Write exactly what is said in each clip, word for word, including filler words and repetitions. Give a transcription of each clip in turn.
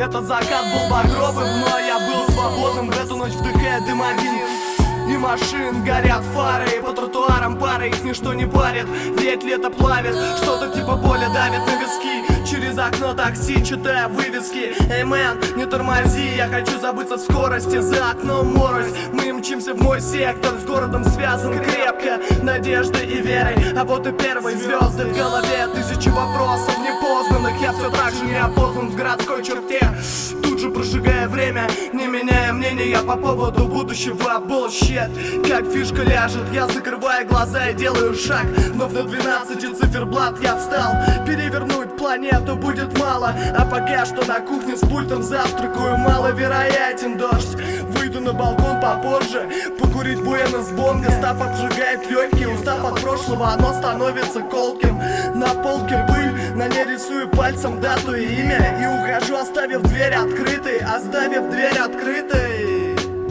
Этот закат был багровым, но я был свободным. В эту ночь вдыхая дым один и машин, горят фары, по тротуарам пары, их ничто не парит. Ведь лето плавит, что-то типа боли давит на виски. Через окно такси, читая вывески. Эй, мэн, не тормози, я хочу забыться в скорости. За окном морось, мы мчимся в мой сектор. С городом связан крепко, надеждой и верой. А вот и первые звезды в голове, тысячи вопросов непознанных. Я все так же неопознан в городской черте. Тут же прожигая время, не меняя мнения по поводу будущего. Bullshit. Как фишка ляжет, я закрываю глаза и делаю шаг. Но в двенадцати циферблат я встал. Перевернуть планету будет мало. А пока что на кухне с пультом завтракаю. Маловероятен дождь. Выйду на балкон попозже, покурить буэна с бонго. Став обжигает легкие, устав от прошлого, оно становится колким. На полке пыль, на ней рисую пальцем дату и имя. И ухожу, оставив дверь открытой. Оставив дверь открытой.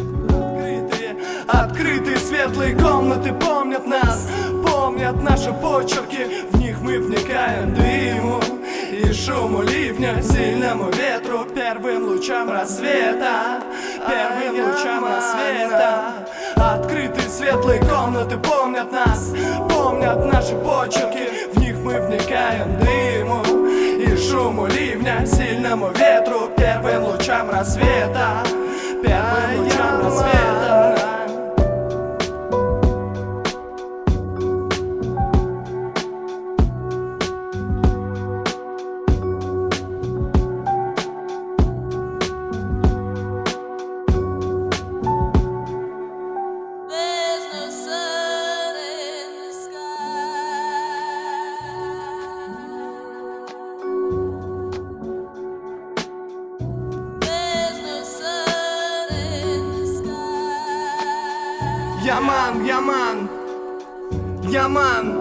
Открытые светлые комнаты помнят нас, помнят наши почерки. В них мы вникаем дыму и шуму ливня, сильному ветру, первым лучам рассвета, первым лучам рассвета. Открытые светлые комнаты помнят нас, помнят наши почерки. В них мы вникаем дыму и шуму ливня, сильному ветру, первым лучам рассвета, первым лучам рассвета. Яман, яман, яман.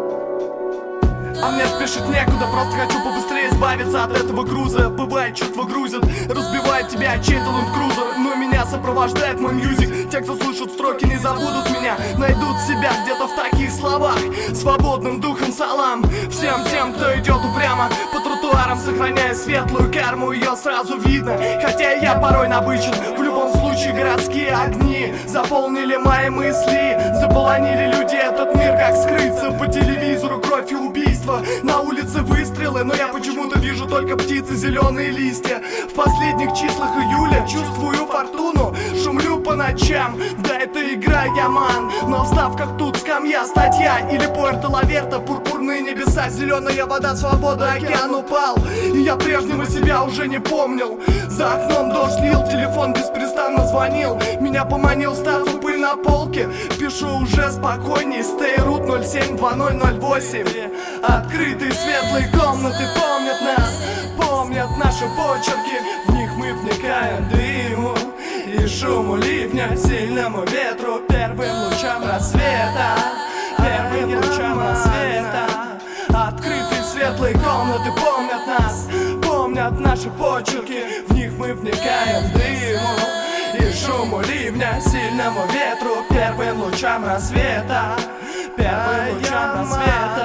А мне спешить некуда, просто хочу побыстрее избавиться от этого груза. Бывает, чувства грузят, разбивает тебя чей-то ленд-крузер. Но меня сопровождает мой мьюзик. Те, кто слышат строки, не забудут меня, найдут себя где-то в таких словах. Свободным духом салам всем тем, кто идет упрямо по тротуарам, сохраняя светлую карму. Ее сразу видно, хотя я порой набычен. В любом случае городские огни заполнили мои мысли, заполонили люди этот мир. Как скрыться по телевизору, кровь и убийство. На улице выстрелы, но я почему-то вижу только птицы, зеленые листья. В последних числах июля чувствую фортуну, шумлю по ночам. Да, это игра, яман, но встав как тут скамья, статья или Пуэрто-Ла-Верта, пурпурные небеса, зеленая вода, свобода, океан упал. И я прежнего себя уже не помнил. За окном дождь лил, телефон беспрестанно звонил. Меня поманил статус пыль на полке. Пишу уже спокойней, stay root ноль семь два ноль ноль восемь. Открытые светлые комнаты помнят нас, помнят наши почерки. В них мы вникаем дыму и шуму ливня, сильному ветру, первым лучам рассвета, первым лучам рассвета. Открытые светлые комнаты помнят нас, помнят наши почерки. В них мы вникаем дыму и шуму ливня, сильному ветру, первым лучам рассвета, первым лучам рассвета.